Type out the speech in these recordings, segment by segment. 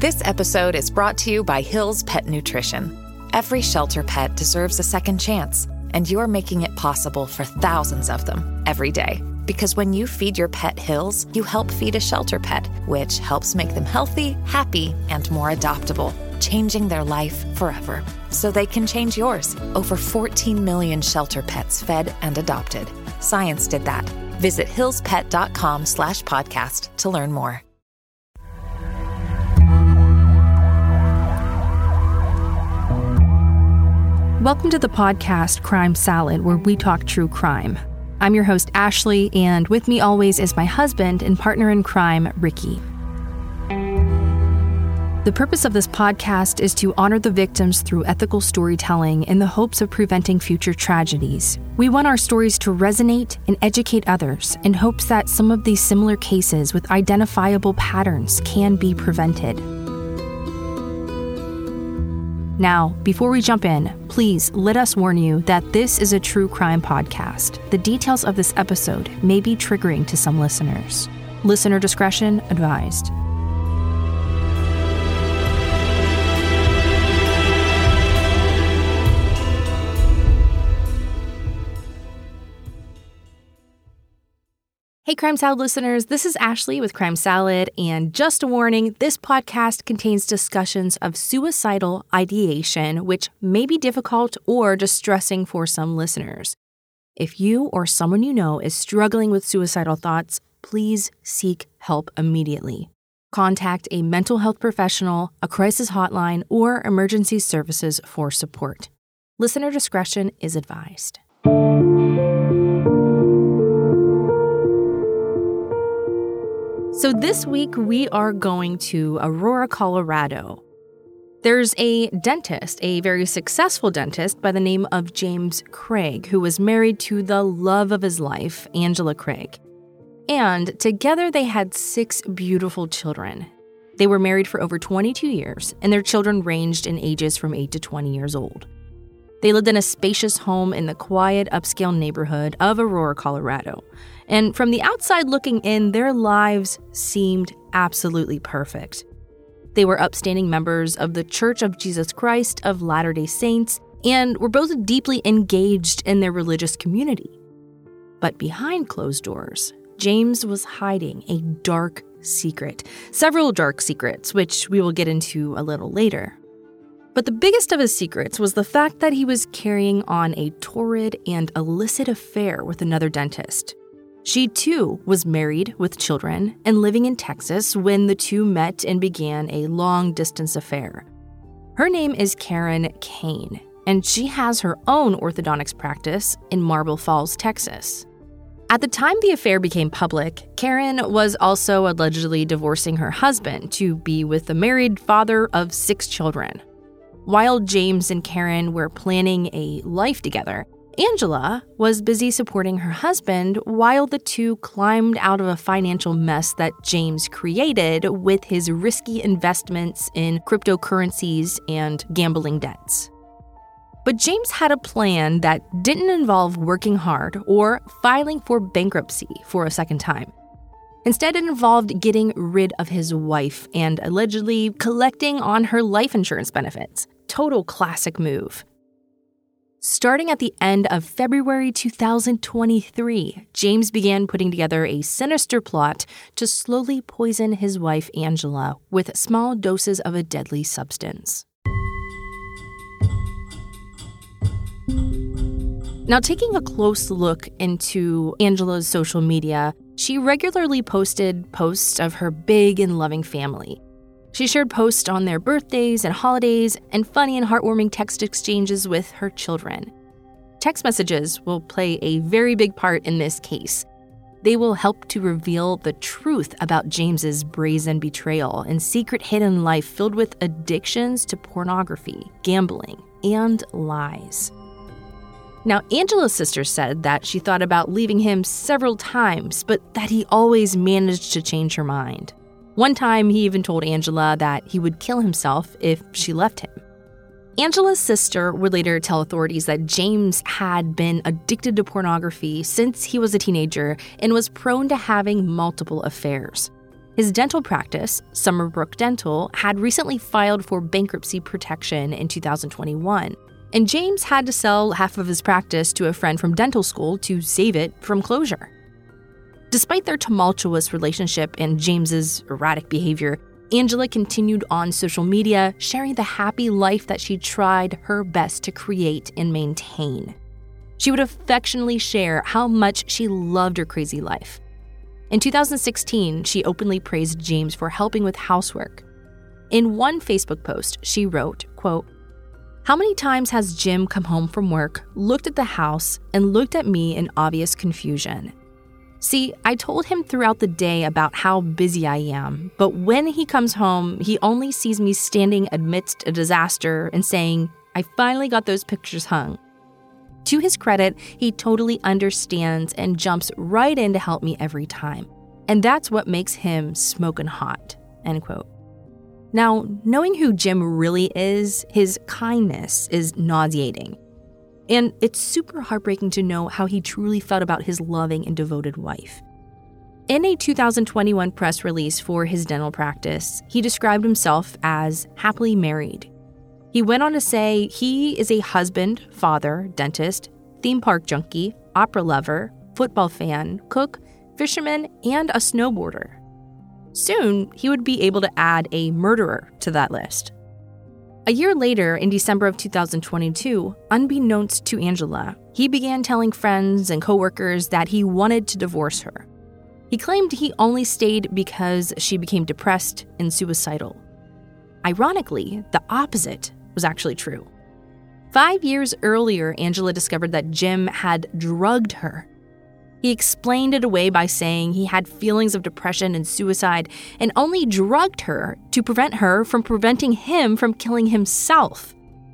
This episode is brought to you by Hill's Pet Nutrition. Every shelter pet deserves a second chance, and you're making it possible for thousands of them every day. Because when you feed your pet Hill's, you help feed a shelter pet, which helps make them healthy, happy, and more adoptable, changing their life forever. So they can change yours. Over 14 million shelter pets fed and adopted. Science did that. Visit hillspet.com/podcast to learn more. Welcome to the podcast Crime Salad, where we talk true crime. I'm your host, Ashley, and with me always is my husband and partner in crime, Ricky. The purpose of this podcast is to honor the victims through ethical storytelling in the hopes of preventing future tragedies. We want our stories to resonate and educate others in hopes that some of these similar cases with identifiable patterns can be prevented. Now, before we jump in, please let us warn you that this is a true crime podcast. The details of this episode may be triggering to some listeners. Listener discretion advised. Hey, Crime Salad listeners, this is Ashley with Crime Salad, and just a warning, this podcast contains discussions of suicidal ideation, which may be difficult or distressing for some listeners. If you or someone you know is struggling with suicidal thoughts, please seek help immediately. Contact a mental health professional, a crisis hotline, or emergency services for support. Listener discretion is advised. So this week, we are going to Aurora, Colorado. There's a dentist, a very successful dentist by the name of James Craig, who was married to the love of his life, Angela Craig. And together they had 6 beautiful children. They were married for over 22 years, and their children ranged in ages from 8 to 20 years old. They lived in a spacious home in the quiet, upscale neighborhood of Aurora, Colorado. And from the outside looking in, their lives seemed absolutely perfect. They were upstanding members of the Church of Jesus Christ of Latter-day Saints and were both deeply engaged in their religious community. But behind closed doors, James was hiding a dark secret, several dark secrets, which we will get into a little later. But the biggest of his secrets was the fact that he was carrying on a torrid and illicit affair with another dentist. She, too, was married with children and living in Texas when the two met and began a long-distance affair. Her name is Karen Kane, and she has her own orthodontics practice in Marble Falls, Texas. At the time the affair became public, Karen was also allegedly divorcing her husband to be with the married father of 6 children. While James and Karen were planning a life together, Angela was busy supporting her husband while the two climbed out of a financial mess that James created with his risky investments in cryptocurrencies and gambling debts. But James had a plan that didn't involve working hard or filing for bankruptcy for a second time. Instead, it involved getting rid of his wife and allegedly collecting on her life insurance benefits. Total classic move. Starting at the end of February 2023, James began putting together a sinister plot to slowly poison his wife, Angela, with small doses of a deadly substance. Now, taking a close look into Angela's social media, she regularly posted posts of her big and loving family. She shared posts on their birthdays and holidays and funny and heartwarming text exchanges with her children. Text messages will play a very big part in this case. They will help to reveal the truth about James's brazen betrayal and secret hidden life filled with addictions to pornography, gambling, and lies. Now, Angela's sister said that she thought about leaving him several times, but that he always managed to change her mind. One time, he even told Angela that he would kill himself if she left him. Angela's sister would later tell authorities that James had been addicted to pornography since he was a teenager and was prone to having multiple affairs. His dental practice, Summerbrook Dental, had recently filed for bankruptcy protection in 2021, and James had to sell half of his practice to a friend from dental school to save it from closure. Despite their tumultuous relationship and James's erratic behavior, Angela continued on social media, sharing the happy life that she tried her best to create and maintain. She would affectionately share how much she loved her crazy life. In 2016, she openly praised James for helping with housework. In one Facebook post, she wrote, quote, "How many times has Jim come home from work, looked at the house, and looked at me in obvious confusion? See, I told him throughout the day about how busy I am, but when he comes home, he only sees me standing amidst a disaster and saying, 'I finally got those pictures hung.' To his credit, he totally understands and jumps right in to help me every time. And that's what makes him smoking hot," end quote. Now, knowing who Jim really is, his kindness is nauseating. And it's super heartbreaking to know how he truly felt about his loving and devoted wife. In a 2021 press release for his dental practice, he described himself as happily married. He went on to say he is a husband, father, dentist, theme park junkie, opera lover, football fan, cook, fisherman, and a snowboarder. Soon, he would be able to add a murderer to that list. A year later, in December of 2022, unbeknownst to Angela, he began telling friends and coworkers that he wanted to divorce her. He claimed he only stayed because she became depressed and suicidal. Ironically, the opposite was actually true. 5 years earlier, Angela discovered that Jim had drugged her. He explained it away by saying he had feelings of depression and suicide and only drugged her to prevent her from preventing him from killing himself.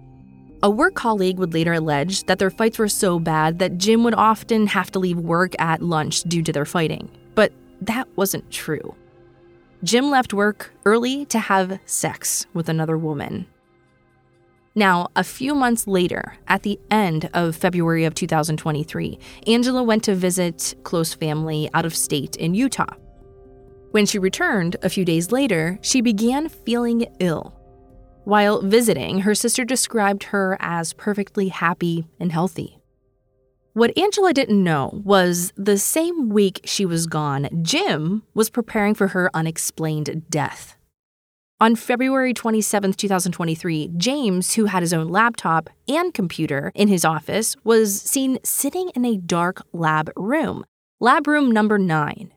A work colleague would later allege that their fights were so bad that Jim would often have to leave work at lunch due to their fighting. But that wasn't true. Jim left work early to have sex with another woman. Now, a few months later, at the end of February of 2023, Angela went to visit close family out of state in Utah. When she returned a few days later, she began feeling ill. While visiting, her sister described her as perfectly happy and healthy. What Angela didn't know was the same week she was gone, Jim was preparing for her unexplained death. On February 27, 2023, James, who had his own laptop and computer in his office, was seen sitting in a dark lab room number 9.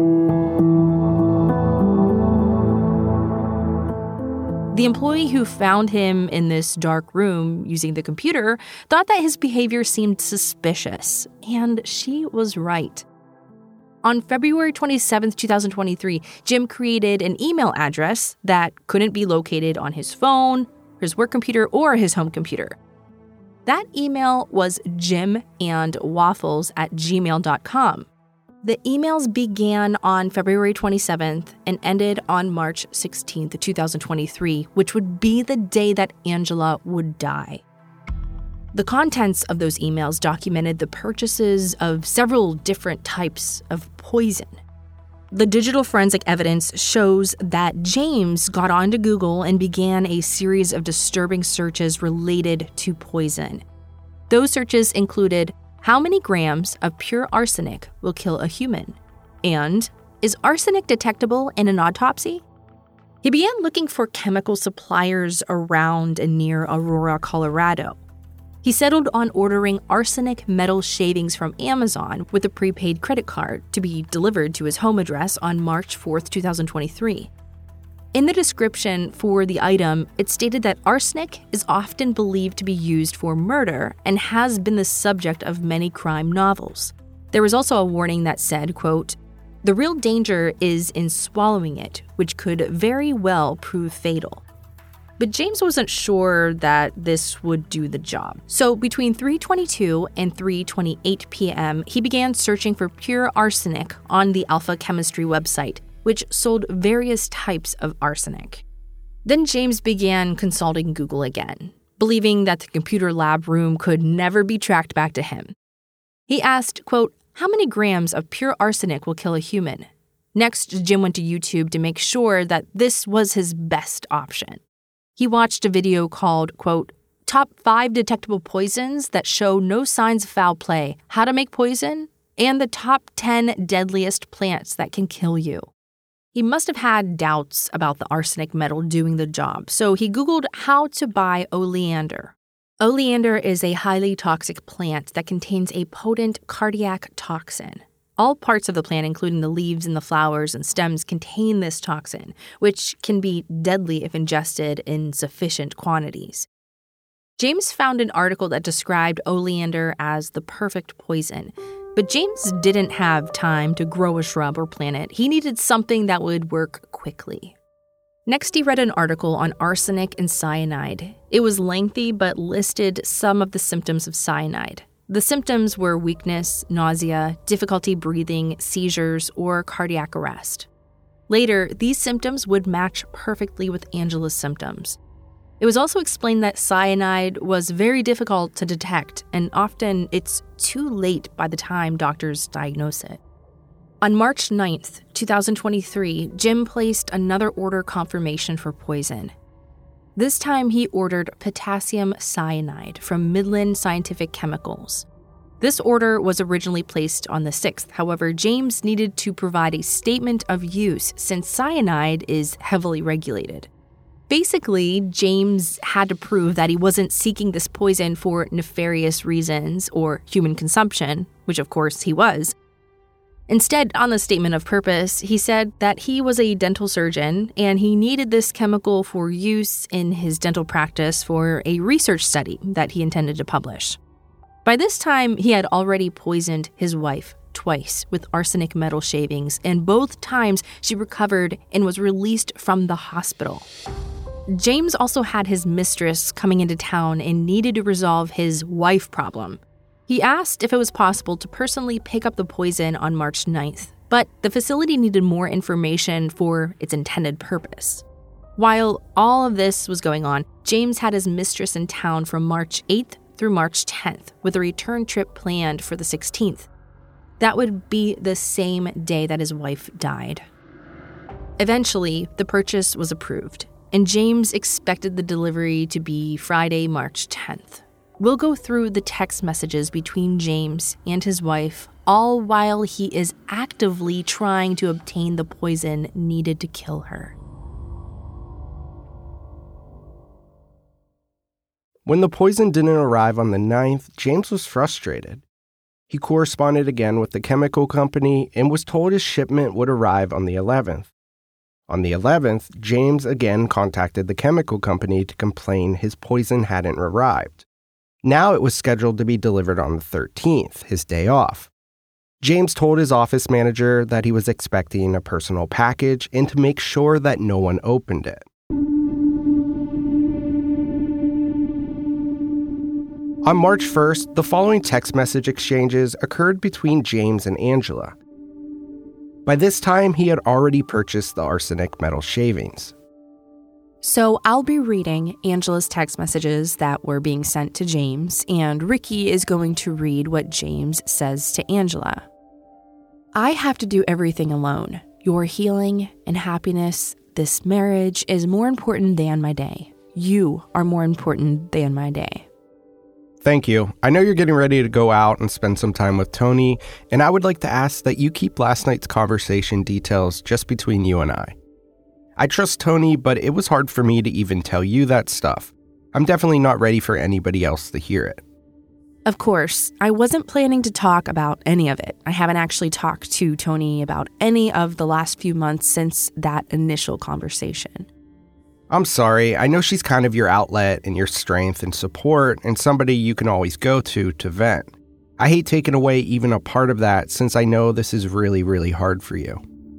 The employee who found him in this dark room using the computer thought that his behavior seemed suspicious, and she was right. On February 27, 2023, Jim created an email address that couldn't be located on his phone, his work computer, or his home computer. That email was jimandwaffles@gmail.com. The emails began on February 27th and ended on March 16th, 2023, which would be the day that Angela would die. The contents of those emails documented the purchases of several different types of poison. The digital forensic evidence shows that James got onto Google and began a series of disturbing searches related to poison. Those searches included, how many grams of pure arsenic will kill a human? And, is arsenic detectable in an autopsy? He began looking for chemical suppliers around and near Aurora, Colorado. He settled on ordering arsenic metal shavings from Amazon with a prepaid credit card to be delivered to his home address on March 4th, 2023. In the description for the item, it stated that arsenic is often believed to be used for murder and has been the subject of many crime novels. There was also a warning that said, quote, "The real danger is in swallowing it, which could very well prove fatal." But James wasn't sure that this would do the job. So between 3:22 and 3:28 p.m., he began searching for pure arsenic on the Alpha Chemistry website, which sold various types of arsenic. Then James began consulting Google again, believing that the computer lab room could never be tracked back to him. He asked, quote, "How many grams of pure arsenic will kill a human?" Next, Jim went to YouTube to make sure that this was his best option. He watched a video called, quote, Top 5 Detectable Poisons That Show No Signs of Foul Play, How to Make Poison, and the Top 10 Deadliest Plants That Can Kill You. He must have had doubts about the arsenic metal doing the job, so he Googled how to buy oleander. Oleander is a highly toxic plant that contains a potent cardiac toxin. All parts of the plant, including the leaves and the flowers and stems, contain this toxin, which can be deadly if ingested in sufficient quantities. James found an article that described oleander as the perfect poison, but James didn't have time to grow a shrub or plant it. He needed something that would work quickly. Next, he read an article on arsenic and cyanide. It was lengthy, but listed some of the symptoms of cyanide. The symptoms were weakness, nausea, difficulty breathing, seizures, or cardiac arrest. Later, these symptoms would match perfectly with Angela's symptoms. It was also explained that cyanide was very difficult to detect, and often it's too late by the time doctors diagnose it. On March 9th, 2023, Jim placed another order confirmation for poison. This time he ordered potassium cyanide from Midland Scientific Chemicals. This order was originally placed on the 6th. However, James needed to provide a statement of use since cyanide is heavily regulated. Basically, James had to prove that he wasn't seeking this poison for nefarious reasons or human consumption, which of course he was. Instead, on the statement of purpose, he said that he was a dental surgeon and he needed this chemical for use in his dental practice for a research study that he intended to publish. By this time, he had already poisoned his wife twice with arsenic metal shavings, and both times she recovered and was released from the hospital. James also had his mistress coming into town and needed to resolve his wife problem. He asked if it was possible to personally pick up the poison on March 9th, but the facility needed more information for its intended purpose. While all of this was going on, James had his mistress in town from March 8th through March 10th, with a return trip planned for the 16th. That would be the same day that his wife died. Eventually, the purchase was approved, and James expected the delivery to be Friday, March 10th. We'll go through the text messages between James and his wife, all while he is actively trying to obtain the poison needed to kill her. When the poison didn't arrive on the 9th, James was frustrated. He corresponded again with the chemical company and was told his shipment would arrive on the 11th. On the 11th, James again contacted the chemical company to complain his poison hadn't arrived. Now it was scheduled to be delivered on the 13th, his day off. James told his office manager that he was expecting a personal package and to make sure that no one opened it. On March 1st, the following text message exchanges occurred between James and Angela. By this time, he had already purchased the arsenic metal shavings. So I'll be reading Angela's text messages that were being sent to James, and Ricky is going to read what James says to Angela. I have to do everything alone. Your healing and happiness, this marriage is more important than my day. You are more important than my day. Thank you. I know you're getting ready to go out and spend some time with Tony, and I would like to ask that you keep last night's conversation details just between you and I. I trust Tony, but it was hard for me to even tell you that stuff. I'm definitely not ready for anybody else to hear it. Of course, I wasn't planning to talk about any of it. I haven't actually talked to Tony about any of the last few months since that initial conversation. I'm sorry. I know she's kind of your outlet and your strength and support and somebody you can always go to vent. I hate taking away even a part of that since I know this is really, really hard for you.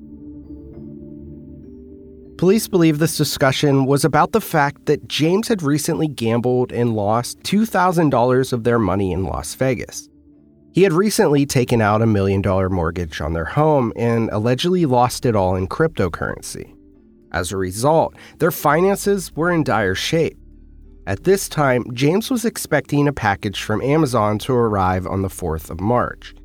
Police believe this discussion was about the fact that James had recently gambled and lost $2,000 of their money in Las Vegas. He had recently taken out $1 million mortgage on their home and allegedly lost it all in cryptocurrency. As a result, their finances were in dire shape. At this time, James was expecting a package from Amazon to arrive on the 4th of March.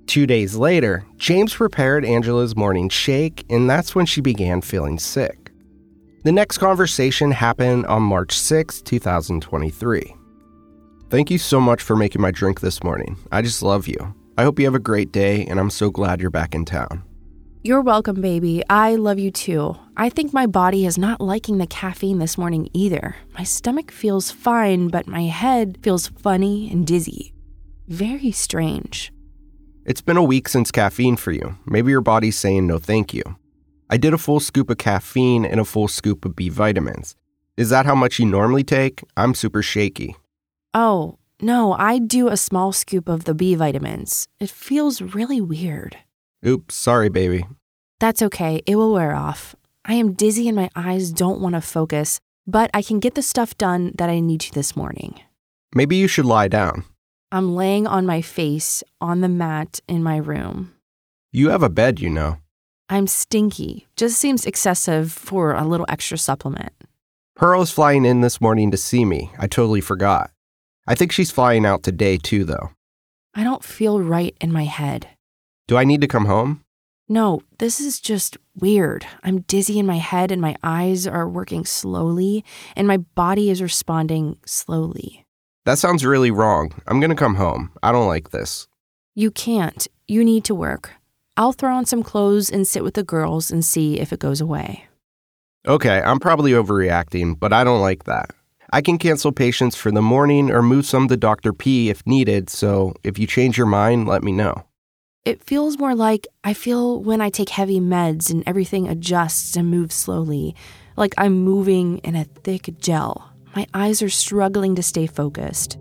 2 days later, James prepared Angela's morning shake, and that's when she began feeling sick. The next conversation happened on March 6, 2023. Thank you so much for making my drink this morning. I just love you. I hope you have a great day, and I'm so glad you're back in town. You're welcome, baby. I love you too. I think my body is not liking the caffeine this morning either. My stomach feels fine, but my head feels funny and dizzy. Very strange. It's been a week since caffeine for you. Maybe your body's saying no thank you. I did a full scoop of caffeine and a full scoop of B vitamins. Is that how much you normally take? I'm super shaky. Oh, no, I do a small scoop of the B vitamins. It feels really weird. Oops, sorry, baby. That's okay. It will wear off. I am dizzy and my eyes don't want to focus, but I can get the stuff done that I need to this morning. Maybe you should lie down. I'm laying on my face on the mat in my room. You have a bed, you know. I'm stinky. Just seems excessive for a little extra supplement. Pearl is flying in this morning to see me. I totally forgot. I think she's flying out today too, though. I don't feel right in my head. Do I need to come home? No, this is just weird. I'm dizzy in my head and my eyes are working slowly and my body is responding slowly. That sounds really wrong. I'm gonna come home. I don't like this. You can't. You need to work. I'll throw on some clothes and sit with the girls and see if it goes away. Okay, I'm probably overreacting, but I don't like that. I can cancel patients for the morning or move some to Dr. P if needed, so if you change your mind, let me know. It feels more like I feel when I take heavy meds and everything adjusts and moves slowly, like I'm moving in a thick gel. My eyes are struggling to stay focused.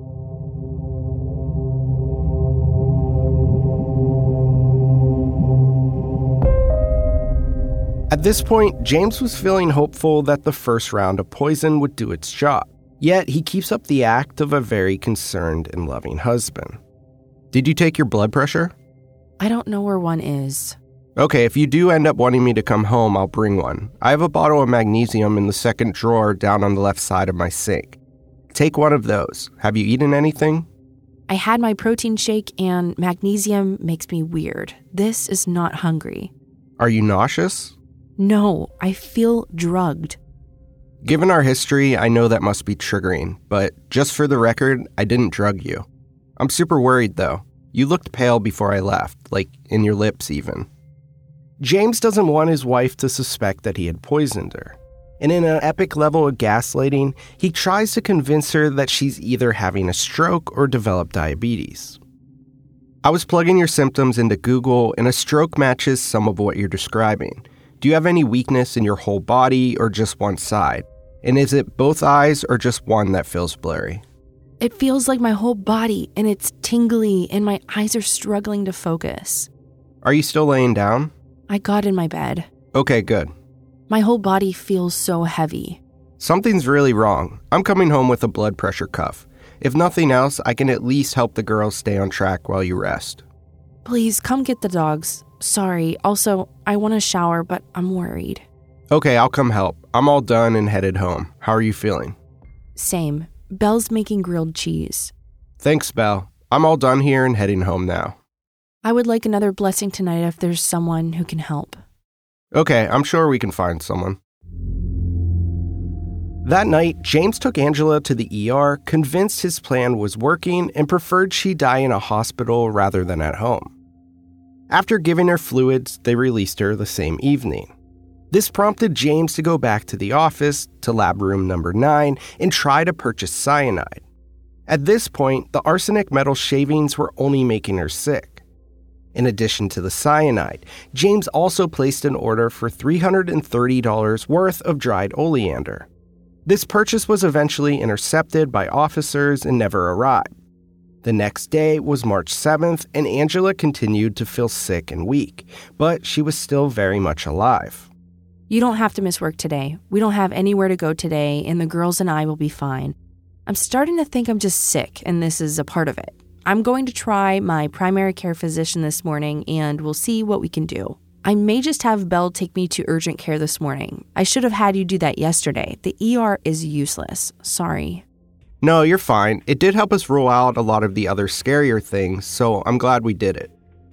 At this point, James was feeling hopeful that the first round of poison would do its job. Yet, he keeps up the act of a very concerned and loving husband. Did you take your blood pressure? I don't know where one is. Okay, if you do end up wanting me to come home, I'll bring one. I have a bottle of magnesium in the second drawer down on the left side of my sink. Take one of those. Have you eaten anything? I had my protein shake and magnesium makes me weird. This is not hungry. Are you nauseous? No, I feel drugged. Given our history, I know that must be triggering, but just for the record, I didn't drug you. I'm super worried, though. You looked pale before I left, like in your lips even. James doesn't want his wife to suspect that he had poisoned her. And in an epic level of gaslighting, he tries to convince her that she's either having a stroke or developed diabetes. I was plugging your symptoms into Google, and a stroke matches some of what you're describing. Do you have any weakness in your whole body or just one side? And is it both eyes or just one that feels blurry? It feels like my whole body, and it's tingly, and my eyes are struggling to focus. Are you still laying down? I got in my bed. Okay, good. My whole body feels so heavy. Something's really wrong. I'm coming home with a blood pressure cuff. If nothing else, I can at least help the girls stay on track while you rest. Please, come get the dogs. Sorry. Also, I want to shower, but I'm worried. Okay, I'll come help. I'm all done and headed home. How are you feeling? Same. Belle's making grilled cheese. Thanks, Belle. I'm all done here and heading home now. I would like another blessing tonight if there's someone who can help. Okay, I'm sure we can find someone. That night, James took Angela to the ER, convinced his plan was working, and preferred she die in a hospital rather than at home. After giving her fluids, they released her the same evening. This prompted James to go back to the office, to lab room number 9, and try to purchase cyanide. At this point, the arsenic metal shavings were only making her sick. In addition to the cyanide, James also placed an order for $330 worth of dried oleander. This purchase was eventually intercepted by officers and never arrived. The next day was March 7th, and Angela continued to feel sick and weak, but she was still very much alive. You don't have to miss work today. We don't have anywhere to go today, and the girls and I will be fine. I'm starting to think I'm just sick, and this is a part of it. I'm going to try my primary care physician this morning, and we'll see what we can do. I may just have Belle take me to urgent care this morning. I should have had you do that yesterday. The ER is useless. Sorry. No, you're fine. It did help us rule out a lot of the other scarier things, so I'm glad we did it.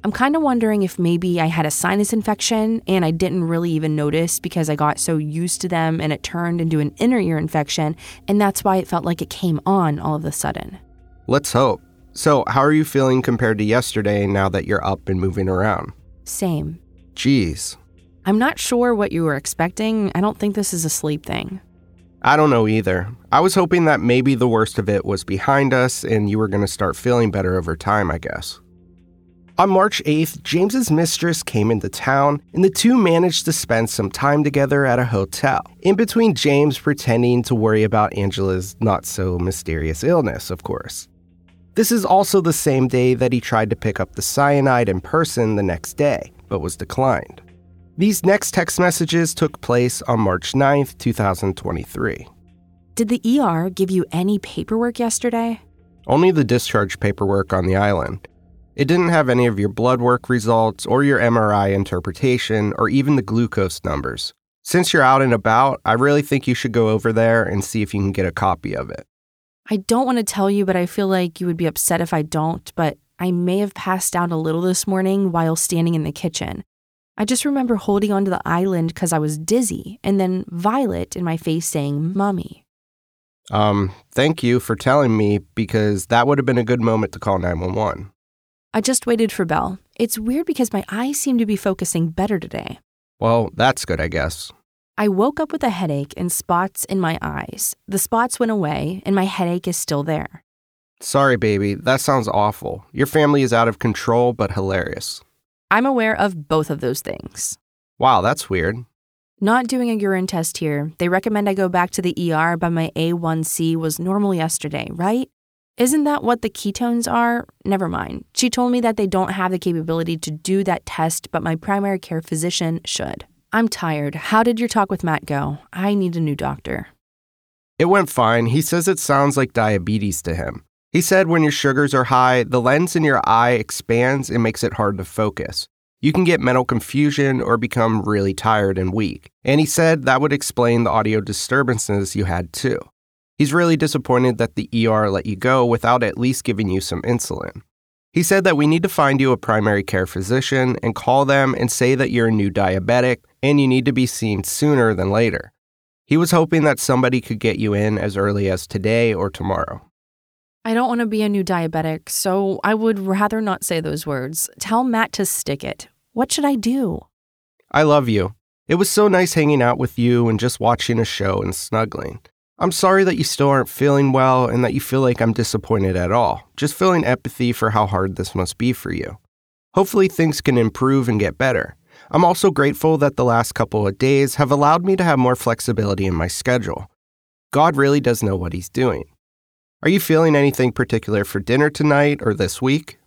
I'm kind of wondering if maybe I had a sinus infection and I didn't really even notice because I got so used to them and it turned into an inner ear infection, and that's why it felt like it came on all of a sudden. Let's hope. So, how are you feeling compared to yesterday now that you're up and moving around? Same. Jeez. I'm not sure what you were expecting. I don't think this is a sleep thing. I don't know either. I was hoping that maybe the worst of it was behind us and you were going to start feeling better over time, I guess. On March 8th, James's mistress came into town, and the two managed to spend some time together at a hotel, in between James pretending to worry about Angela's not-so-mysterious illness, of course. This is also the same day that he tried to pick up the cyanide in person the next day, but was declined. These next text messages took place on March 9th, 2023. Did the ER give you any paperwork yesterday? Only the discharge paperwork on the island. It didn't have any of your blood work results or your MRI interpretation or even the glucose numbers. Since you're out and about, I really think you should go over there and see if you can get a copy of it. I don't want to tell you, but I feel like you would be upset if I don't, but I may have passed out a little this morning while standing in the kitchen. I just remember holding onto the island because I was dizzy, and then Violet in my face saying, "Mommy." Thank you for telling me, because that would have been a good moment to call 911. I just waited for Belle. It's weird because my eyes seem to be focusing better today. Well, that's good, I guess. I woke up with a headache and spots in my eyes. The spots went away, and my headache is still there. Sorry, baby. That sounds awful. Your family is out of control, but hilarious. I'm aware of both of those things. Wow, that's weird. Not doing a urine test here. They recommend I go back to the ER, but my A1C was normal yesterday, right? Isn't that what the ketones are? Never mind. She told me that they don't have the capability to do that test, but my primary care physician should. I'm tired. How did your talk with Matt go? I need a new doctor. It went fine. He says it sounds like diabetes to him. He said when your sugars are high, the lens in your eye expands and makes it hard to focus. You can get mental confusion or become really tired and weak. And he said that would explain the audio disturbances you had too. He's really disappointed that the ER let you go without at least giving you some insulin. He said that we need to find you a primary care physician and call them and say that you're a new diabetic and you need to be seen sooner than later. He was hoping that somebody could get you in as early as today or tomorrow. I don't want to be a new diabetic, so I would rather not say those words. Tell Matt to stick it. What should I do? I love you. It was so nice hanging out with you and just watching a show and snuggling. I'm sorry that you still aren't feeling well and that you feel like I'm disappointed at all. Just feeling empathy for how hard this must be for you. Hopefully things can improve and get better. I'm also grateful that the last couple of days have allowed me to have more flexibility in my schedule. God really does know what he's doing. Are you feeling anything particular for dinner tonight or this week?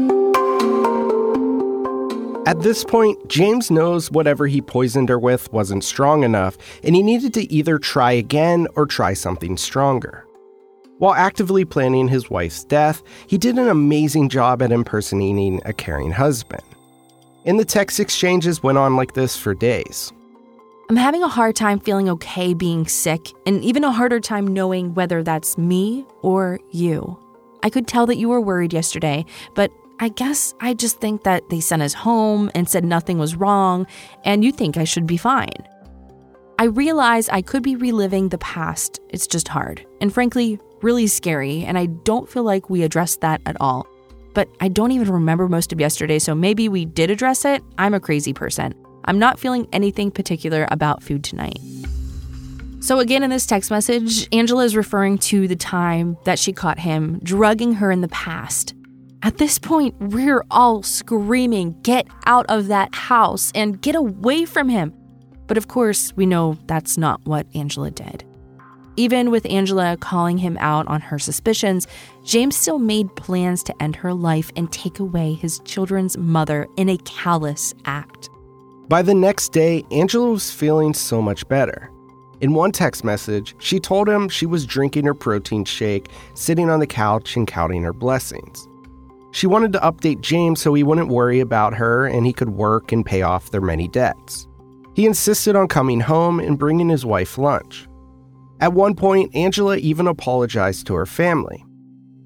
At this point, James knows whatever he poisoned her with wasn't strong enough, and he needed to either try again or try something stronger. While actively planning his wife's death, he did an amazing job at impersonating a caring husband. And the text exchanges went on like this for days. I'm having a hard time feeling okay being sick, and even a harder time knowing whether that's me or you. I could tell that you were worried yesterday, but I guess I just think that they sent us home and said nothing was wrong, and you think I should be fine. I realize I could be reliving the past. It's just hard, and frankly, really scary, and I don't feel like we addressed that at all. But I don't even remember most of yesterday, so maybe we did address it. I'm a crazy person. I'm not feeling anything particular about food tonight. So again, in this text message, Angela is referring to the time that she caught him drugging her in the past. At this point, we're all screaming, "Get out of that house and get away from him." But of course, we know that's not what Angela did. Even with Angela calling him out on her suspicions, James still made plans to end her life and take away his children's mother in a callous act. By the next day, Angela was feeling so much better. In one text message, she told him she was drinking her protein shake, sitting on the couch and counting her blessings. She wanted to update James so he wouldn't worry about her and he could work and pay off their many debts. He insisted on coming home and bringing his wife lunch. At one point, Angela even apologized to her family.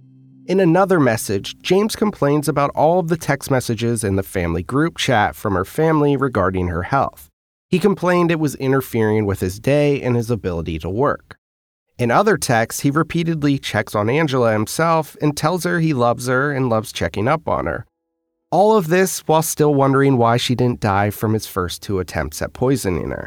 In another message, James complains about all of the text messages in the family group chat from her family regarding her health. He complained it was interfering with his day and his ability to work. In other texts, he repeatedly checks on Angela himself and tells her he loves her and loves checking up on her. All of this while still wondering why she didn't die from his first 2 attempts at poisoning her.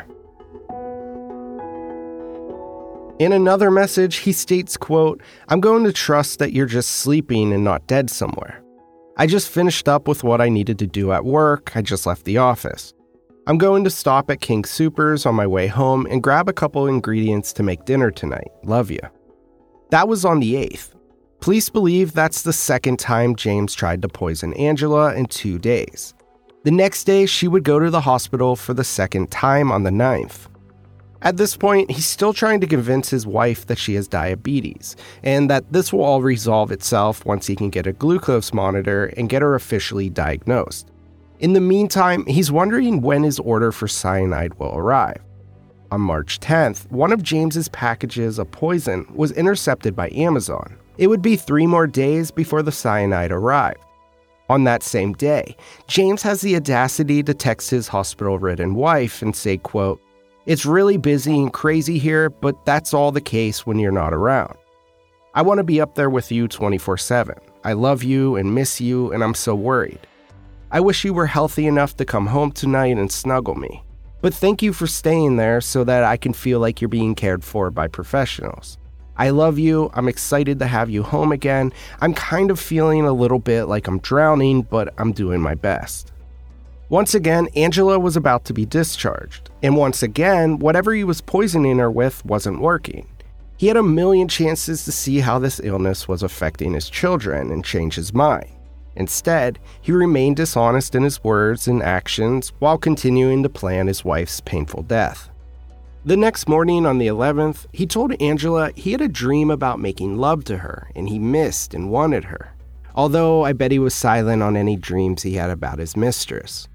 In another message, he states, quote, "I'm going to trust that you're just sleeping and not dead somewhere. I just finished up with what I needed to do at work. I just left the office. I'm going to stop at King Soopers on my way home and grab a couple ingredients to make dinner tonight. Love you." That was on the 8th. Police believe that's the second time James tried to poison Angela in 2 days. The next day, she would go to the hospital for the second time on the 9th. At this point, he's still trying to convince his wife that she has diabetes, and that this will all resolve itself once he can get a glucose monitor and get her officially diagnosed. In the meantime, he's wondering when his order for cyanide will arrive. On March 10th, one of James's packages of poison was intercepted by Amazon. It would be 3 more days before the cyanide arrived. On that same day, James has the audacity to text his hospital-ridden wife and say, quote, "It's really busy and crazy here, but that's all the case when you're not around. I want to be up there with you 24/7. I love you and miss you, and I'm so worried. I wish you were healthy enough to come home tonight and snuggle me. But thank you for staying there so that I can feel like you're being cared for by professionals. I love you. I'm excited to have you home again. I'm kind of feeling a little bit like I'm drowning, but I'm doing my best." Once again, Angela was about to be discharged. And once again, whatever he was poisoning her with wasn't working. He had a million chances to see how this illness was affecting his children and change his mind. Instead, he remained dishonest in his words and actions while continuing to plan his wife's painful death. The next morning on the 11th, he told Angela he had a dream about making love to her and he missed and wanted her. Although I bet he was silent on any dreams he had about his mistress.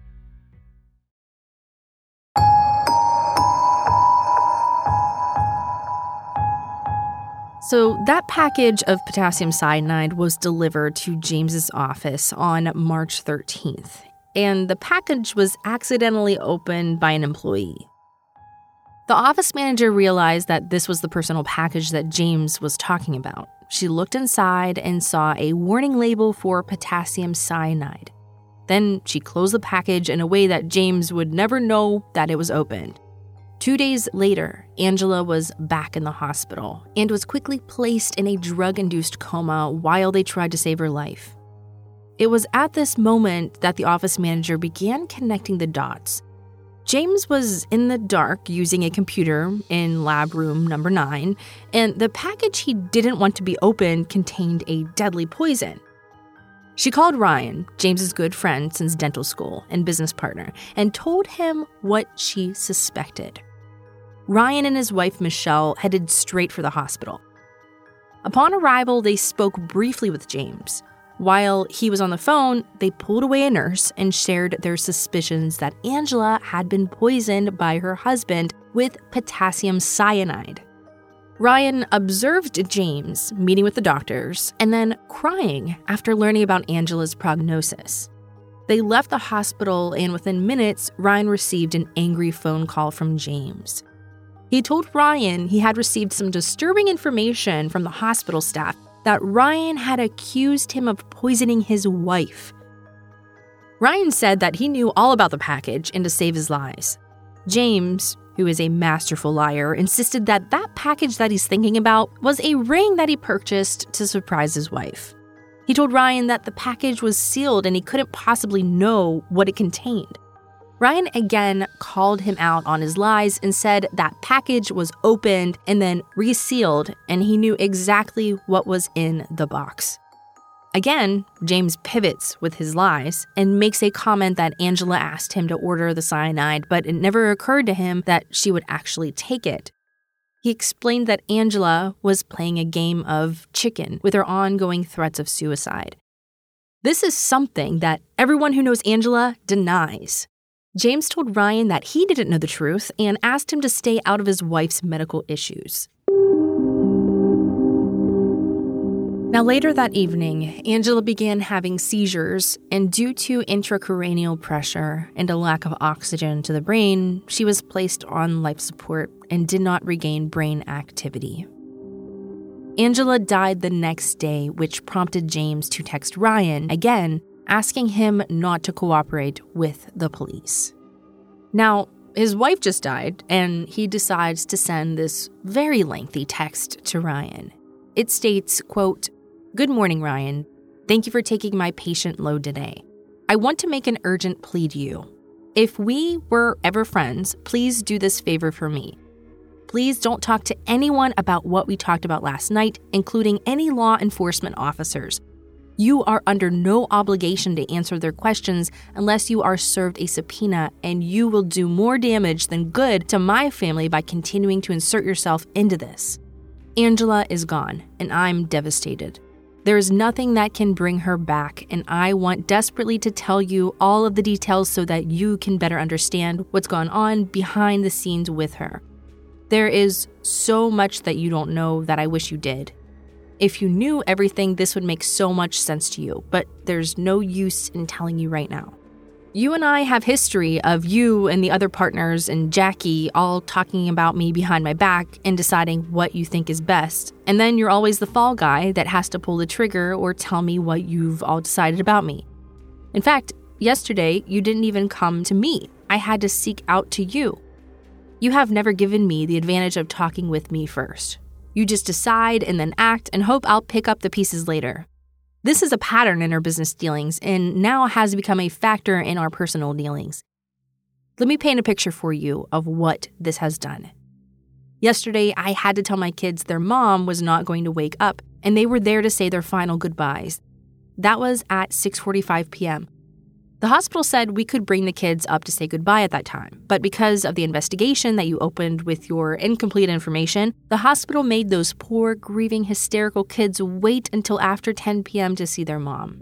So that package of potassium cyanide was delivered to James's office on March 13th, and the package was accidentally opened by an employee. The office manager realized that this was the personal package that James was talking about. She looked inside and saw a warning label for potassium cyanide. Then she closed the package in a way that James would never know that it was opened. 2 days later, Angela was back in the hospital and was quickly placed in a drug-induced coma while they tried to save her life. It was at this moment that the office manager began connecting the dots. James was in the dark using a computer in lab room number 9, and the package he didn't want to be opened contained a deadly poison. She called Ryan, James's good friend since dental school and business partner, and told him what she suspected. Ryan and his wife, Michelle, headed straight for the hospital. Upon arrival, they spoke briefly with James. While he was on the phone, they pulled away a nurse and shared their suspicions that Angela had been poisoned by her husband with potassium cyanide. Ryan observed James meeting with the doctors and then crying after learning about Angela's prognosis. They left the hospital, and within minutes, Ryan received an angry phone call from James. He told Ryan he had received some disturbing information from the hospital staff that Ryan had accused him of poisoning his wife. Ryan said that he knew all about the package and to save his lies. James, who is a masterful liar, insisted that that package that he's thinking about was a ring that he purchased to surprise his wife. He told Ryan that the package was sealed and he couldn't possibly know what it contained. Ryan again called him out on his lies and said that package was opened and then resealed, and he knew exactly what was in the box. Again, James pivots with his lies and makes a comment that Angela asked him to order the cyanide, but it never occurred to him that she would actually take it. He explained that Angela was playing a game of chicken with her ongoing threats of suicide. This is something that everyone who knows Angela denies. James told Ryan that he didn't know the truth and asked him to stay out of his wife's medical issues. Now, later that evening, Angela began having seizures, and due to intracranial pressure and a lack of oxygen to the brain, she was placed on life support and did not regain brain activity. Angela died the next day, which prompted James to text Ryan again, asking him not to cooperate with the police. Now, his wife just died, and he decides to send this very lengthy text to Ryan. It states, quote, "Good morning, Ryan. Thank you for taking my patient load today. I want to make an urgent plea to you. If we were ever friends, please do this favor for me. Please don't talk to anyone about what we talked about last night, including any law enforcement officers. You are under no obligation to answer their questions unless you are served a subpoena, and you will do more damage than good to my family by continuing to insert yourself into this. Angela is gone, and I'm devastated. There is nothing that can bring her back, and I want desperately to tell you all of the details so that you can better understand what's gone on behind the scenes with her. There is so much that you don't know that I wish you did. If you knew everything, this would make so much sense to you, but there's no use in telling you right now. You and I have history of you and the other partners and Jackie all talking about me behind my back and deciding what you think is best. And then you're always the fall guy that has to pull the trigger or tell me what you've all decided about me. In fact, yesterday, you didn't even come to me. I had to seek out to you. You have never given me the advantage of talking with me first. You just decide and then act and hope I'll pick up the pieces later. This is a pattern in our business dealings and now has become a factor in our personal dealings. Let me paint a picture for you of what this has done. Yesterday, I had to tell my kids their mom was not going to wake up, and they were there to say their final goodbyes. That was at 6:45 p.m. The hospital said we could bring the kids up to say goodbye at that time, but because of the investigation that you opened with your incomplete information, the hospital made those poor, grieving, hysterical kids wait until after 10 p.m. to see their mom.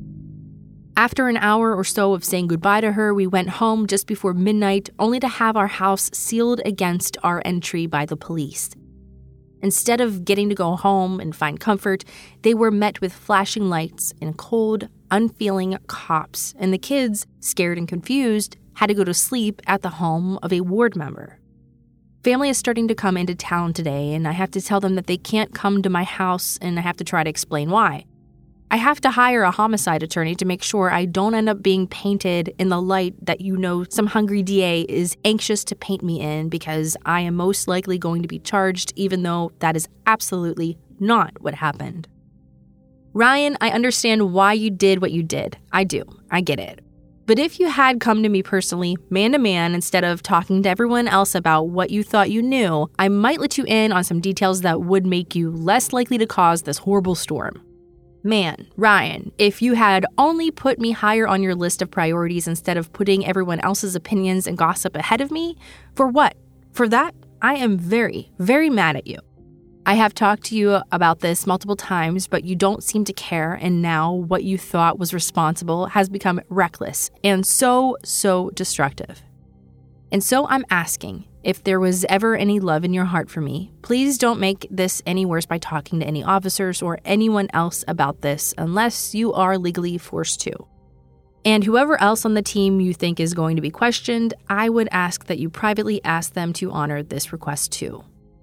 After an hour or so of saying goodbye to her, we went home just before midnight, only to have our house sealed against our entry by the police. Instead of getting to go home and find comfort, they were met with flashing lights and cold, unfeeling cops, and the kids, scared and confused, had to go to sleep at the home of a ward member. Family is starting to come into town today, and I have to tell them that they can't come to my house, and I have to try to explain why. I have to hire a homicide attorney to make sure I don't end up being painted in the light that some hungry DA is anxious to paint me in, because I am most likely going to be charged, even though that is absolutely not what happened. Ryan, I understand why you did what you did. I do. I get it. But if you had come to me personally, man to man, instead of talking to everyone else about what you thought you knew, I might let you in on some details that would make you less likely to cause this horrible storm. Man, Ryan, if you had only put me higher on your list of priorities instead of putting everyone else's opinions and gossip ahead of me, for what? For that, I am very, very mad at you. I have talked to you about this multiple times, but you don't seem to care, and now what you thought was responsible has become reckless and so destructive. And so I'm asking, if there was ever any love in your heart for me, please don't make this any worse by talking to any officers or anyone else about this unless you are legally forced to. And whoever else on the team you think is going to be questioned, I would ask that you privately ask them to honor this request too.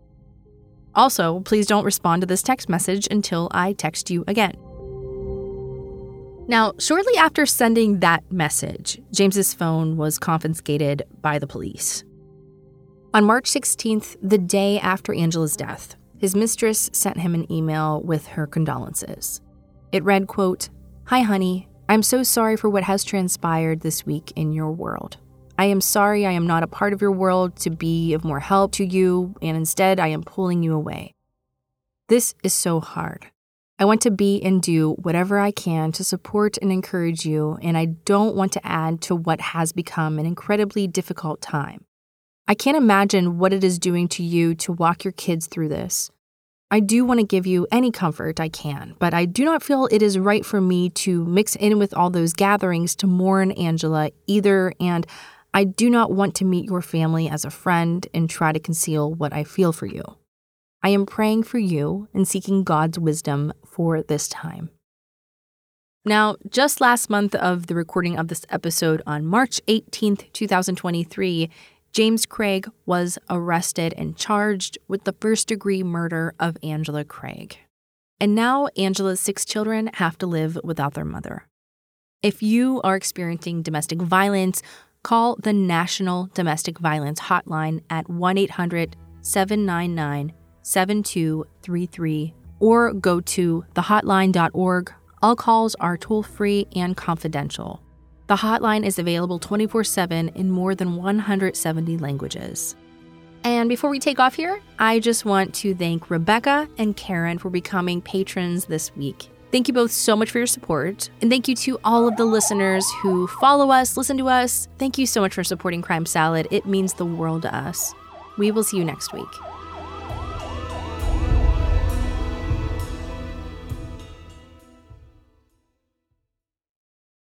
Also, please don't respond to this text message until I text you again. Now, shortly after sending that message, James's phone was confiscated by the police. On March 16th, the day after Angela's death, his mistress sent him an email with her condolences. It read, quote, "Hi, honey. I'm so sorry for what has transpired this week in your world. I am sorry I am not a part of your world to be of more help to you, and instead I am pulling you away. This is so hard. I want to be and do whatever I can to support and encourage you, and I don't want to add to what has become an incredibly difficult time. I can't imagine what it is doing to you to walk your kids through this. I do want to give you any comfort I can, but I do not feel it is right for me to mix in with all those gatherings to mourn Angela either, and I do not want to meet your family as a friend and try to conceal what I feel for you. I am praying for you and seeking God's wisdom for before this time. Now, just last month of the recording of this episode on March 18th, 2023, James Craig was arrested and charged with the first-degree murder of Angela Craig. And now Angela's 6 children have to live without their mother. If you are experiencing domestic violence, call the National Domestic Violence Hotline at 1-800-799-7233 or go to thehotline.org. All calls are toll-free and confidential. The hotline is available 24/7 in more than 170 languages. And before we take off here, I just want to thank Rebecca and Karen for becoming patrons this week. Thank you both so much for your support. And thank you to all of the listeners who follow us, listen to us. Thank you so much for supporting Crime Salad. It means the world to us. We will see you next week.